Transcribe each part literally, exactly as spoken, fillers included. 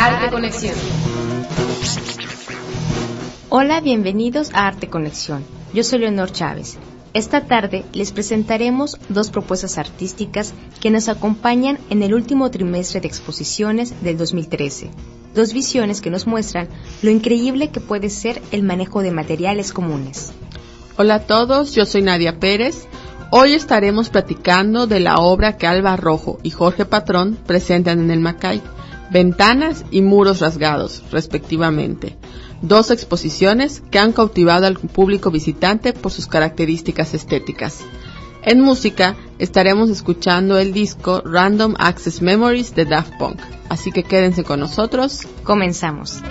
Arte Conexión. Hola, bienvenidos a Arte Conexión. Yo soy Leonor Chávez. Esta tarde les presentaremos dos propuestas artísticas que nos acompañan en el último trimestre de exposiciones del dos mil trece. Dos visiones que nos muestran lo increíble que puede ser el manejo de materiales comunes. Hola a todos, yo soy Nadia Pérez. Hoy estaremos platicando de la obra que Alba Rojo y Jorge Patrón presentan en el Macay, Ventanas y Muros Rasgados, respectivamente. Dos exposiciones que han cautivado al público visitante por sus características estéticas. En música estaremos escuchando el disco Random Access Memories de Daft Punk, así que quédense con nosotros. Comenzamos.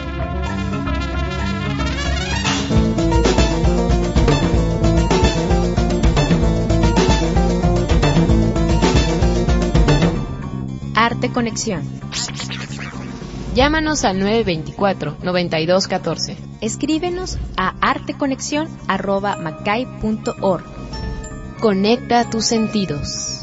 Arte Conexión. Llámanos al nueve dos cuatro, nueve dos uno cuatro. Escríbenos a arteconexión arroba macay punto org. Conecta tus sentidos.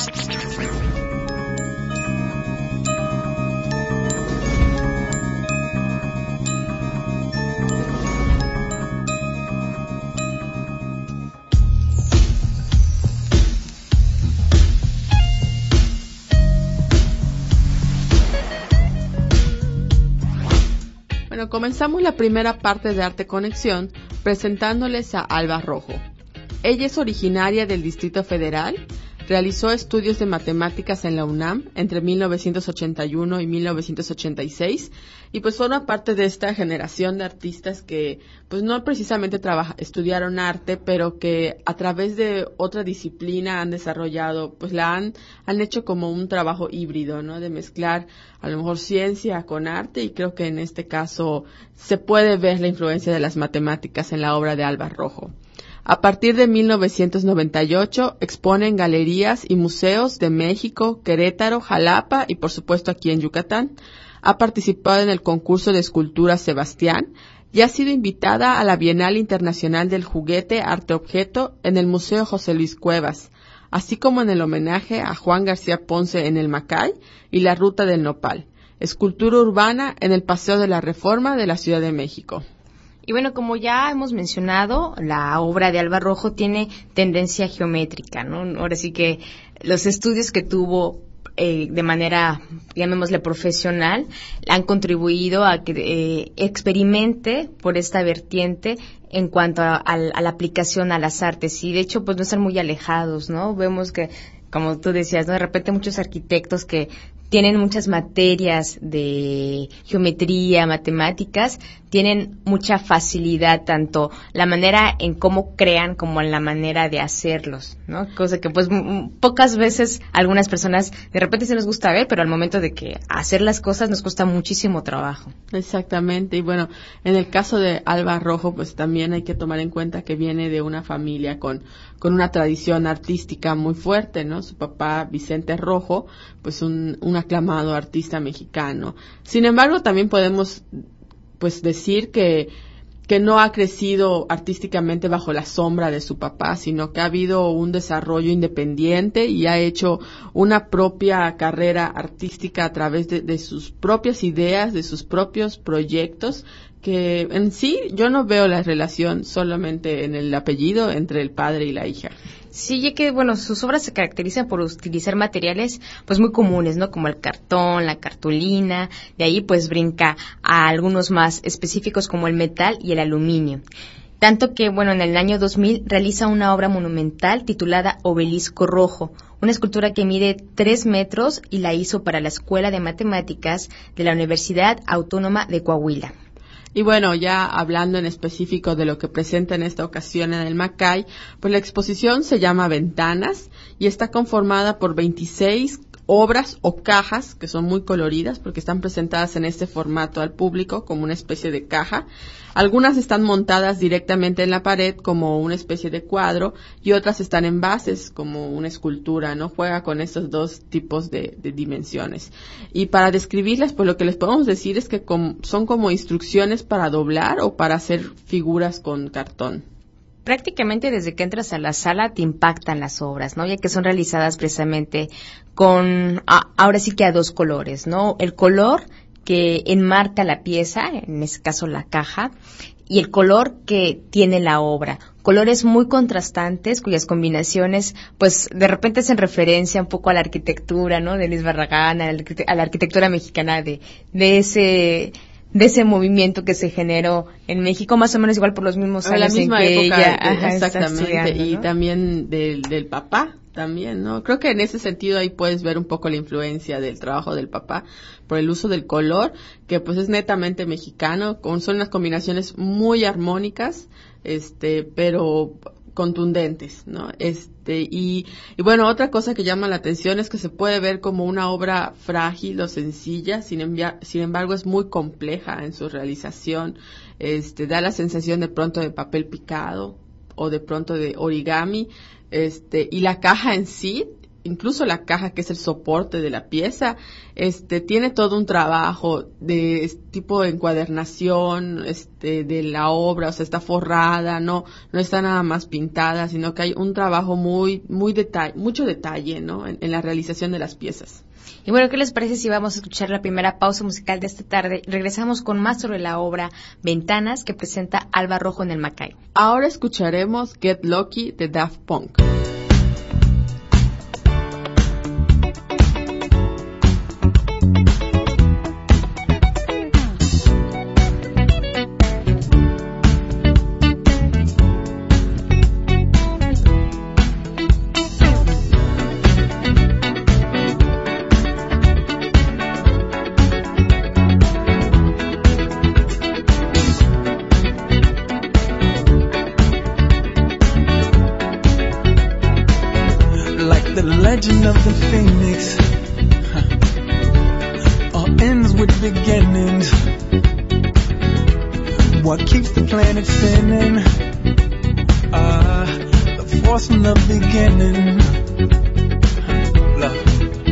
Bueno, comenzamos la primera parte de Arte Conexión presentándoles a Alba Rojo. Ella es originaria del Distrito Federal, realizó estudios de matemáticas en la UNAM entre mil novecientos ochenta y uno y mil novecientos ochenta y seis y pues forma parte de esta generación de artistas que pues no precisamente trabaja, estudiaron arte, pero que a través de otra disciplina han desarrollado, pues la han, han hecho como un trabajo híbrido, ¿no? De mezclar a lo mejor ciencia con arte, y creo que en este caso se puede ver la influencia de las matemáticas en la obra de Alba Rojo. A partir de mil novecientos noventa y ocho expone en galerías y museos de México, Querétaro, Jalapa y por supuesto aquí en Yucatán. Ha participado en el concurso de escultura Sebastián y ha sido invitada a la Bienal Internacional del Juguete Arte Objeto en el Museo José Luis Cuevas, así como en el homenaje a Juan García Ponce en el Macay y la Ruta del Nopal, escultura urbana en el Paseo de la Reforma de la Ciudad de México. Y bueno, como ya hemos mencionado, la obra de Alba Rojo tiene tendencia geométrica, ¿no? Ahora sí que los estudios que tuvo eh, de manera, llamémosle profesional, han contribuido a que eh, experimente por esta vertiente en cuanto a, a, a la aplicación a las artes. Y de hecho, pues no están muy alejados, ¿no? Vemos que, como tú decías, ¿no? De repente muchos arquitectos que tienen muchas materias de geometría, matemáticas, tienen mucha facilidad, tanto la manera en cómo crean como en la manera de hacerlos, ¿no? Cosa que pues m- pocas veces algunas personas de repente se nos gusta ver, pero al momento de que hacer las cosas nos cuesta muchísimo trabajo. Exactamente, y bueno, en el caso de Alba Rojo, pues también hay que tomar en cuenta que viene de una familia con, con una tradición artística muy fuerte, ¿no? Su papá, Vicente Rojo, pues un, un aclamado artista mexicano. Sin embargo, también podemos pues decir que que no ha crecido artísticamente bajo la sombra de su papá, sino que ha habido un desarrollo independiente y ha hecho una propia carrera artística a través de, de sus propias ideas, de sus propios proyectos, que en sí yo no veo la relación solamente en el apellido entre el padre y la hija. Sí, ya que, bueno, sus obras se caracterizan por utilizar materiales, pues, muy comunes, ¿no? Como el cartón, la cartulina, de ahí, pues, brinca a algunos más específicos como el metal y el aluminio. Tanto que, bueno, en el año dos mil realiza una obra monumental titulada Obelisco Rojo, una escultura que mide tres metros y la hizo para la Escuela de Matemáticas de la Universidad Autónoma de Coahuila. Y bueno, ya hablando en específico de lo que presenta en esta ocasión en el Macay, pues la exposición se llama Ventanas y está conformada por veintiséis obras o cajas que son muy coloridas porque están presentadas en este formato al público como una especie de caja. Algunas están montadas directamente en la pared como una especie de cuadro y otras están en bases como una escultura, ¿no? Juega con estos dos tipos de, de dimensiones. Y para describirlas, pues lo que les podemos decir es que com- son como instrucciones para doblar o para hacer figuras con cartón. Prácticamente desde que entras a la sala te impactan las obras, ¿no? Ya que son realizadas precisamente con, a, ahora sí que a dos colores, ¿no? El color que enmarca la pieza, en este caso la caja, y el color que tiene la obra. Colores muy contrastantes, cuyas combinaciones, pues, de repente hacen referencia un poco a la arquitectura, ¿no? De Luis Barragán, a la, arquite- a la arquitectura mexicana, de, de ese, de ese movimiento que se generó en México, más o menos igual por los mismos A la años misma en que época, ella, de- ajá, está exactamente, estudiando, y ¿no? también del, del papá, también, ¿no? Creo que en ese sentido ahí puedes ver un poco la influencia del trabajo del papá por el uso del color, que pues es netamente mexicano, con, son unas combinaciones muy armónicas, este, pero contundentes, ¿no? Este, y, y bueno, otra cosa que llama la atención es que se puede ver como una obra frágil o sencilla, sin, envia- sin embargo es muy compleja en su realización, este, da la sensación de pronto de papel picado o de pronto de origami, este, y la caja en sí, incluso la caja que es el soporte de la pieza, este, tiene todo un trabajo de este tipo de encuadernación, este, de la obra, o sea, está forrada, no, no está nada más pintada, sino que hay un trabajo muy, muy detalle, mucho detalle, ¿no? En, en la realización de las piezas. Y bueno, ¿qué les parece si vamos a escuchar la primera pausa musical de esta tarde? Regresamos con más sobre la obra Ventanas que presenta Alba Rojo en el Macayo. Ahora escucharemos Get Lucky de Daft Punk. Legend of the Phoenix, huh. All ends with beginnings. What keeps the planet spinning? Ah, uh, the force from the beginning. Love.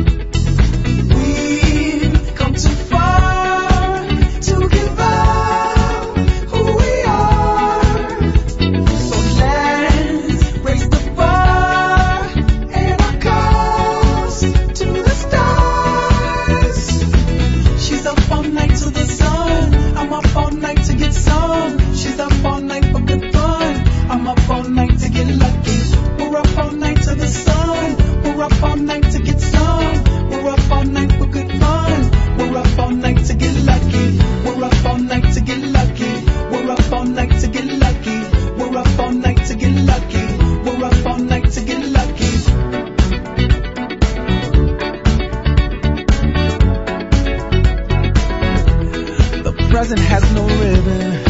We've come too far to give up who we are. So let's raise the bar and our cause to the stars. She's up all night to the sun. I'm up all night to get some. She's up all night for good fun. I'm up all night to get lucky. We're up all night to the sun. We're up all night to get some. We're up all night for good fun. We're up all night to get lucky. We're up all night to get lucky. We're up all night to get lucky. We're up all night to get lucky. We're up all night to get lucky. The present has no ribbon.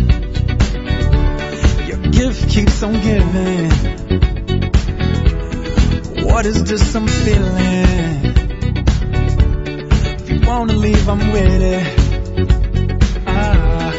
Gift keeps on giving. What is just some feeling? If you wanna leave, I'm with it. Ah.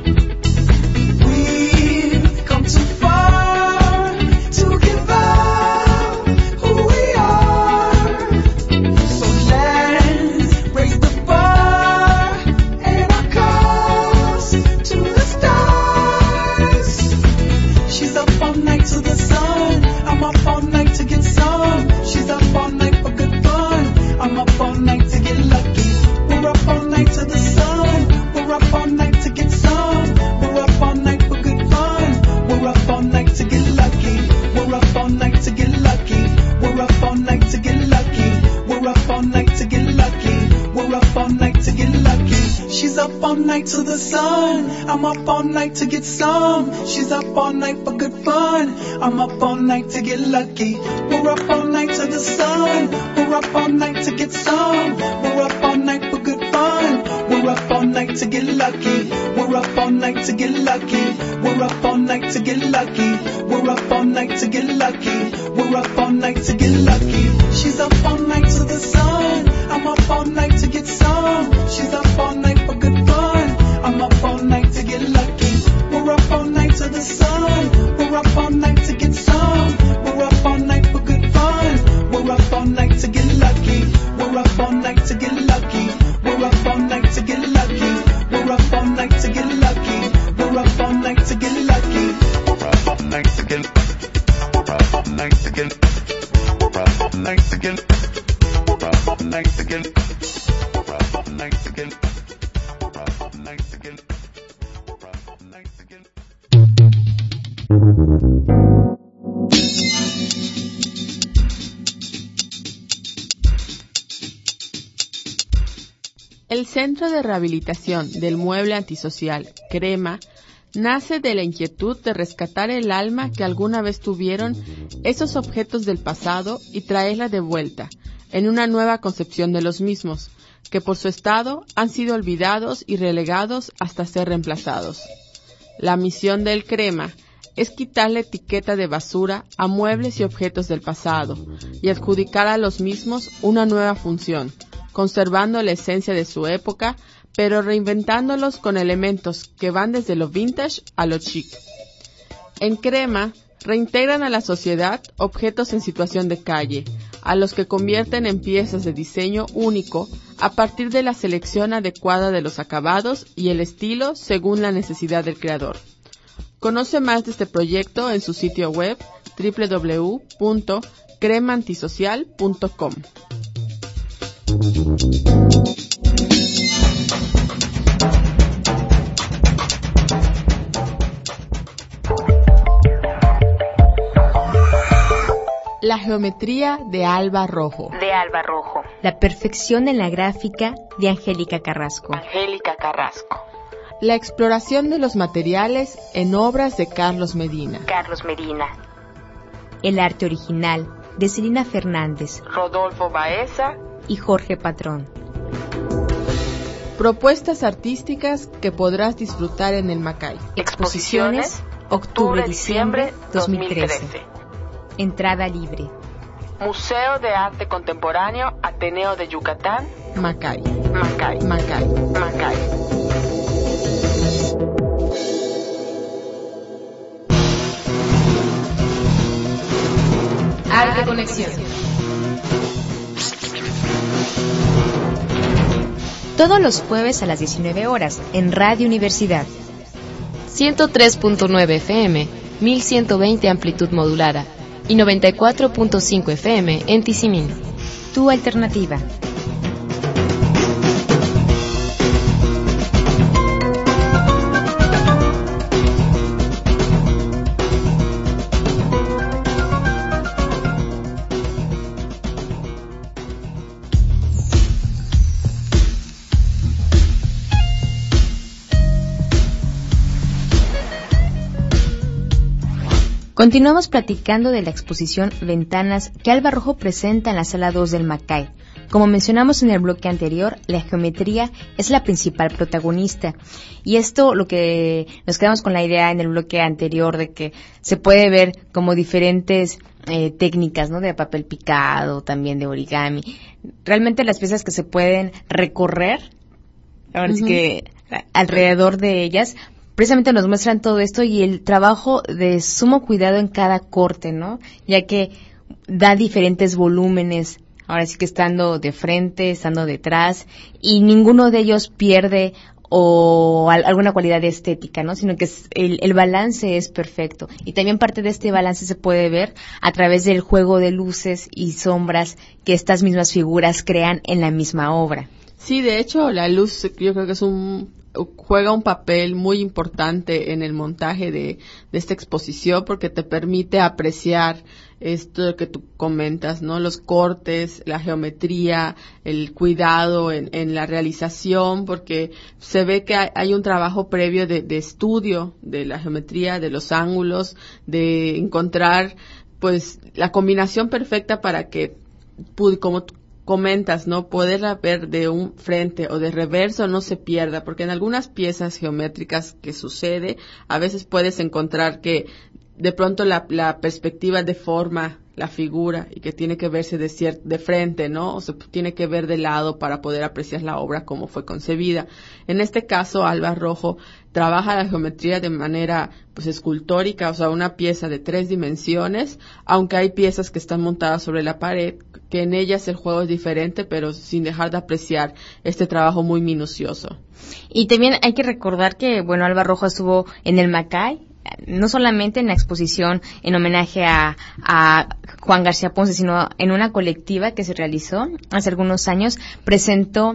We've come too far to give up who we are. So let's raise the bar and our cause to the stars. She's up all night to the sun. I'm up all night to get some. She's up all night for good fun. I'm up all night to get lucky. We're up all night to the sun. We're up all night to get some. We're up all night for good fun. We're up all night to get lucky. We're up all night to get lucky. We're up all night to get lucky. We're up all night to get lucky. We're up all night to get lucky. She's up all night to the sun. I'm up all night to get some. She's up all night for good fun. I'm up all night to get lucky. We're up all night to the sun. We're up all night to get some. We're up all night for good fun. We're up all night to get lucky. We're up all night to get lucky. We're up all night to get lucky. We're up all night to get lucky. We're up all night to get lucky. She's up all night to the sun. I'm up all night to get some. She's up all night for good fun. I'm up all night to get lucky. We're up all night to the sun. We're up all night to get some. We're up all night for good fun. We're up all night to get lucky. We're up all night to get lucky. We're up all night to get lucky. We're up all night to get lucky. We're up all night to get lucky. We're up all night to get. We're up all night to get. We're up all night to get. We're up all night to get. We're up all night to get. El Centro de Rehabilitación del Mueble Antisocial, CREMA, nace de la inquietud de rescatar el alma que alguna vez tuvieron esos objetos del pasado y traerla de vuelta, en una nueva concepción de los mismos, que por su estado han sido olvidados y relegados hasta ser reemplazados. La misión del CREMA es quitar la etiqueta de basura a muebles y objetos del pasado y adjudicar a los mismos una nueva función, conservando la esencia de su época, pero reinventándolos con elementos que van desde lo vintage a lo chic. En CREMA, reintegran a la sociedad objetos en situación de calle, a los que convierten en piezas de diseño único a partir de la selección adecuada de los acabados y el estilo según la necesidad del creador. Conoce más de este proyecto en su sitio web doble u doble u doble u punto crema antisocial punto com. La geometría de Alba Rojo. De Alba Rojo. La perfección en la gráfica de Angélica Carrasco. Angélica Carrasco. La exploración de los materiales en obras de Carlos Medina. Carlos Medina. El arte original de Celina Fernández, Rodolfo Baeza y Jorge Patrón. Propuestas artísticas que podrás disfrutar en el Macay. Exposiciones, octubre-diciembre dos mil trece. Entrada libre. Museo de Arte Contemporáneo Ateneo de Yucatán, Macay. Macay. Macay. Macay. Arte Conexión. Todos los jueves a las diecinueve horas en Radio Universidad. ciento tres punto nueve F M, mil ciento veinte amplitud modulada y noventa y cuatro punto cinco F M en Tizimín. Tu alternativa. Continuamos platicando de la exposición Ventanas que Alba Rojo presenta en la sala dos del Macay. Como mencionamos en el bloque anterior, la geometría es la principal protagonista. Y esto, lo que nos quedamos con la idea en el bloque anterior de que se puede ver como diferentes eh, técnicas, ¿no? De papel picado, también de origami. Realmente las piezas que se pueden recorrer, ahora sí que alrededor de ellas, precisamente nos muestran todo esto y el trabajo de sumo cuidado en cada corte, ¿no? Ya que da diferentes volúmenes, ahora sí que estando de frente, estando detrás, y ninguno de ellos pierde o al, alguna cualidad estética, ¿no? Sino que es, el, el balance es perfecto. Y también parte de este balance se puede ver a través del juego de luces y sombras que estas mismas figuras crean en la misma obra. Sí, de hecho, la luz yo creo que es un juega un papel muy importante en el montaje de, de esta exposición porque te permite apreciar esto que tú comentas, ¿no? Los cortes, la geometría, el cuidado en, en la realización, porque se ve que hay, hay un trabajo previo de, de estudio de la geometría, de los ángulos, de encontrar pues la combinación perfecta para que, como comentas, ¿no? Poderla ver de un frente o de reverso no se pierda, porque en algunas piezas geométricas que sucede, a veces puedes encontrar que de pronto la, la perspectiva deforma la figura y que tiene que verse de, cier- de frente, ¿no? O se tiene que ver de lado para poder apreciar la obra como fue concebida. En este caso, Alba Rojo trabaja la geometría de manera pues escultórica, o sea, una pieza de tres dimensiones, aunque hay piezas que están montadas sobre la pared, que en ellas el juego es diferente, pero sin dejar de apreciar este trabajo muy minucioso. Y también hay que recordar que, bueno, Alba Rojo estuvo en el Macay, no solamente en la exposición en homenaje a, a Juan García Ponce, sino en una colectiva que se realizó hace algunos años, presentó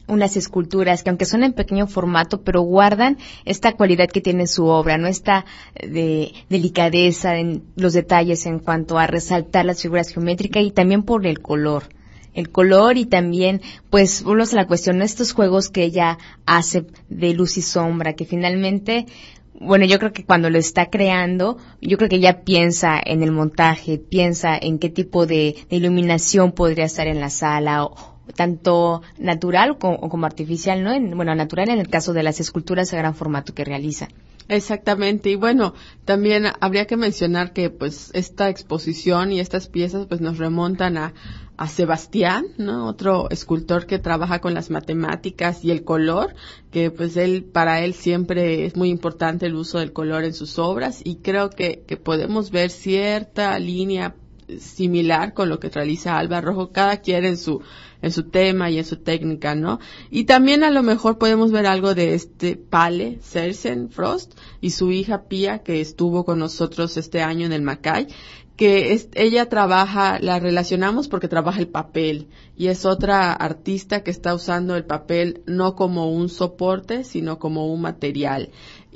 unas esculturas que aunque son en pequeño formato, pero guardan esta cualidad que tiene su obra, ¿no? Esta de delicadeza en los detalles en cuanto a resaltar las figuras geométricas y también por el color. El color y también, pues, volvemos a la cuestión, ¿no? Estos juegos que ella hace de luz y sombra, que finalmente, bueno, yo creo que cuando lo está creando, yo creo que ella piensa en el montaje, piensa en qué tipo de, de iluminación podría estar en la sala, o, tanto natural como, como artificial, ¿no? En, bueno, natural en el caso de las esculturas a gran formato que realiza. Exactamente, y bueno, también habría que mencionar que pues esta exposición y estas piezas pues nos remontan a, a Sebastián, ¿no? Otro escultor que trabaja con las matemáticas y el color, que pues él, para él siempre es muy importante el uso del color en sus obras, y creo que, que podemos ver cierta línea similar con lo que realiza Alba Rojo, cada quien en su en su tema y en su técnica, ¿no? Y también a lo mejor podemos ver algo de este Pale Sersen-Frost y su hija Pia, que estuvo con nosotros este año en el Macay, que es, ella trabaja, la relacionamos porque trabaja el papel, y es otra artista que está usando el papel no como un soporte, sino como un material,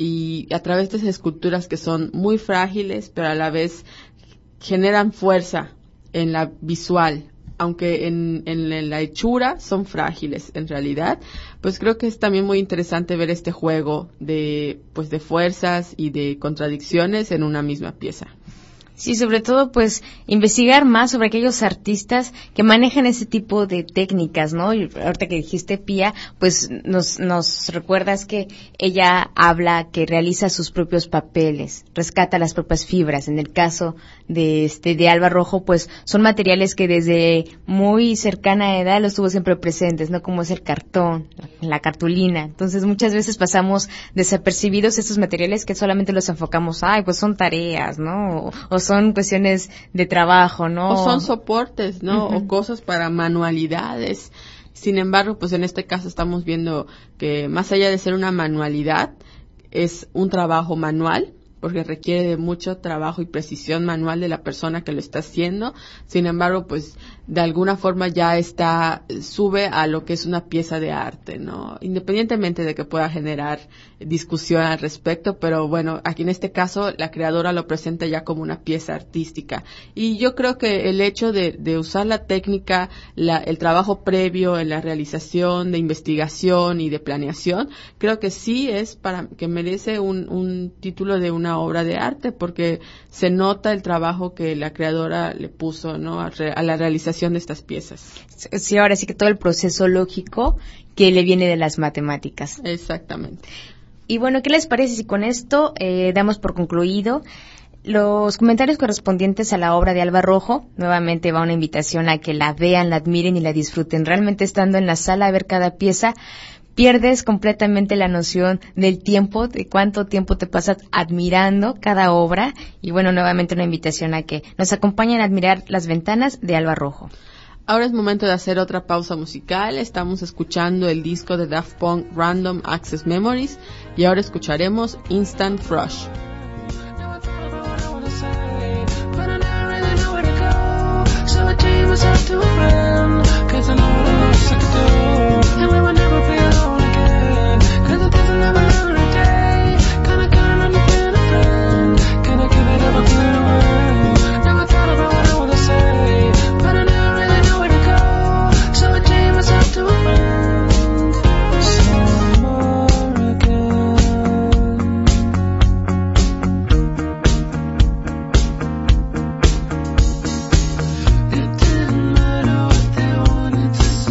y a través de esas esculturas que son muy frágiles, pero a la vez generan fuerza en la visual, aunque en, en la hechura son frágiles en realidad. Pues creo que es también muy interesante ver este juego de, pues, de fuerzas y de contradicciones en una misma pieza. Sí, sobre todo, pues, investigar más sobre aquellos artistas que manejan ese tipo de técnicas, ¿no? Y ahorita que dijiste Pia, pues, nos, nos recuerdas que ella habla que realiza sus propios papeles, rescata las propias fibras. En el caso de este, de Alba Rojo, pues, son materiales que desde muy cercana edad los tuvo siempre presentes, ¿no? Como es el cartón, la cartulina. Entonces, muchas veces pasamos desapercibidos estos materiales que solamente los enfocamos, ay, pues son tareas, ¿no? O, o son cuestiones de trabajo, ¿no? O son soportes, ¿no? Uh-huh. O cosas para manualidades. Sin embargo, pues en este caso estamos viendo que más allá de ser una manualidad, es un trabajo manual, porque requiere de mucho trabajo y precisión manual de la persona que lo está haciendo. Sin embargo, pues de alguna forma ya está, sube a lo que es una pieza de arte, ¿no? Independientemente de que pueda generar discusión al respecto, pero bueno, aquí en este caso la creadora lo presenta ya como una pieza artística. Y yo creo que el hecho de, de usar la técnica, la, el trabajo previo en la realización de investigación y de planeación, creo que sí es para, que merece un, un título de una obra de arte, porque se nota el trabajo que la creadora le puso, ¿no? A, re, a la realización de estas piezas. Sí, ahora sí que todo el proceso lógico que le viene de las matemáticas. Exactamente. Y bueno, ¿qué les parece si con esto eh, damos por concluido los comentarios correspondientes a la obra de Alba Rojo? Nuevamente va una invitación a que la vean, la admiren y la disfruten. Realmente estando en la sala a ver cada pieza, pierdes completamente la noción del tiempo, de cuánto tiempo te pasas admirando cada obra. Y bueno, nuevamente una invitación a que nos acompañen a admirar Las Ventanas de Alba Rojo. Ahora es momento de hacer otra pausa musical. Estamos escuchando el disco de Daft Punk, Random Access Memories, y ahora escucharemos Instant Crush. It didn't matter what they wanted to say.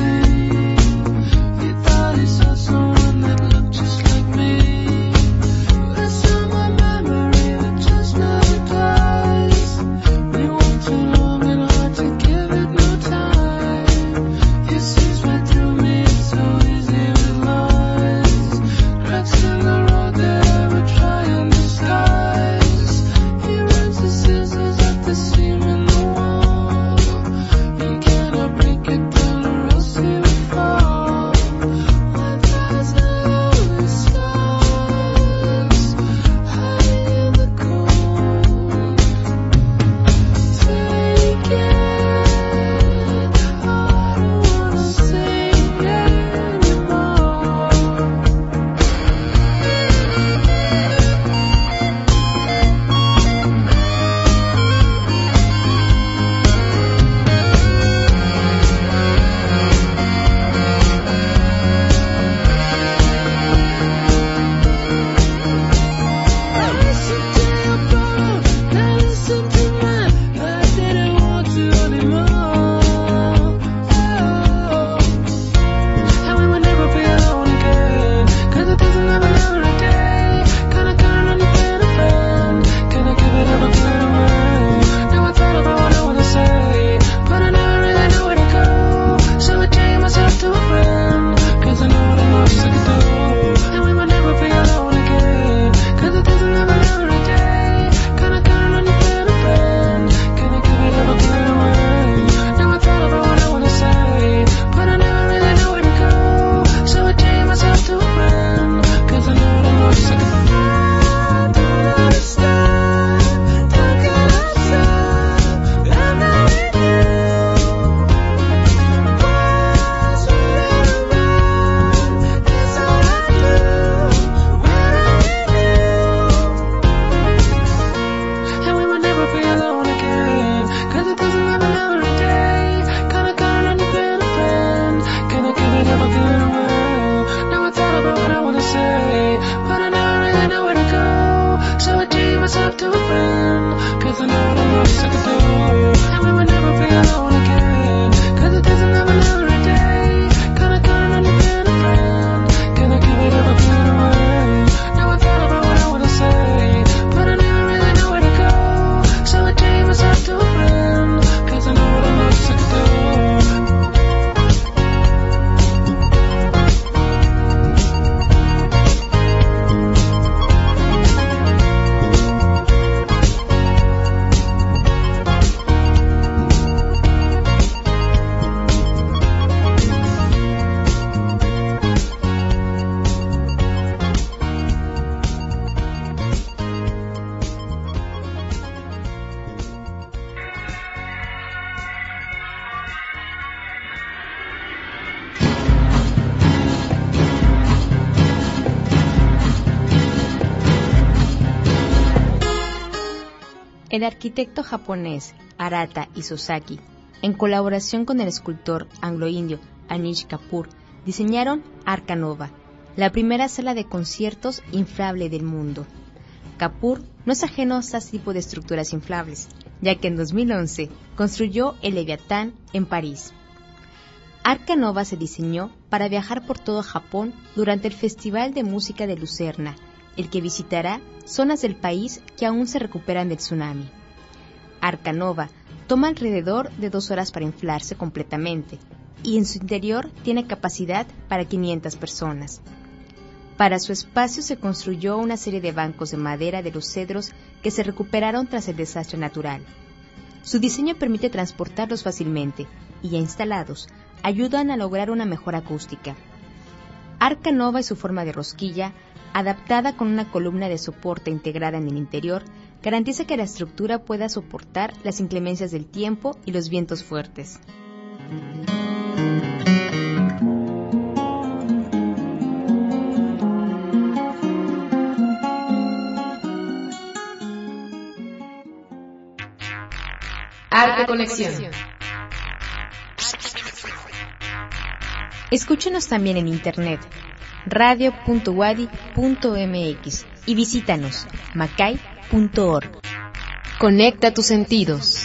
El arquitecto japonés Arata Isozaki, en colaboración con el escultor anglo-indio Anish Kapoor, diseñaron Arca Nova, la primera sala de conciertos inflable del mundo. Kapoor no es ajeno a este tipo de estructuras inflables, ya que en dos mil once construyó el Leviatán en París. Arca Nova se diseñó para viajar por todo Japón durante el Festival de Música de Lucerna, el que visitará zonas del país que aún se recuperan del tsunami. Arca Nova toma alrededor de dos horas para inflarse completamente y en su interior tiene capacidad para quinientas personas. Para su espacio se construyó una serie de bancos de madera de los cedros que se recuperaron tras el desastre natural. Su diseño permite transportarlos fácilmente y ya instalados ayudan a lograr una mejor acústica. Arca Nova y su forma de rosquilla, adaptada con una columna de soporte integrada en el interior, garantiza que la estructura pueda soportar las inclemencias del tiempo y los vientos fuertes. Arte Conexión. Escúchenos también en internet, radio punto wadi punto m x y visítanos, macay punto org. Conecta tus sentidos.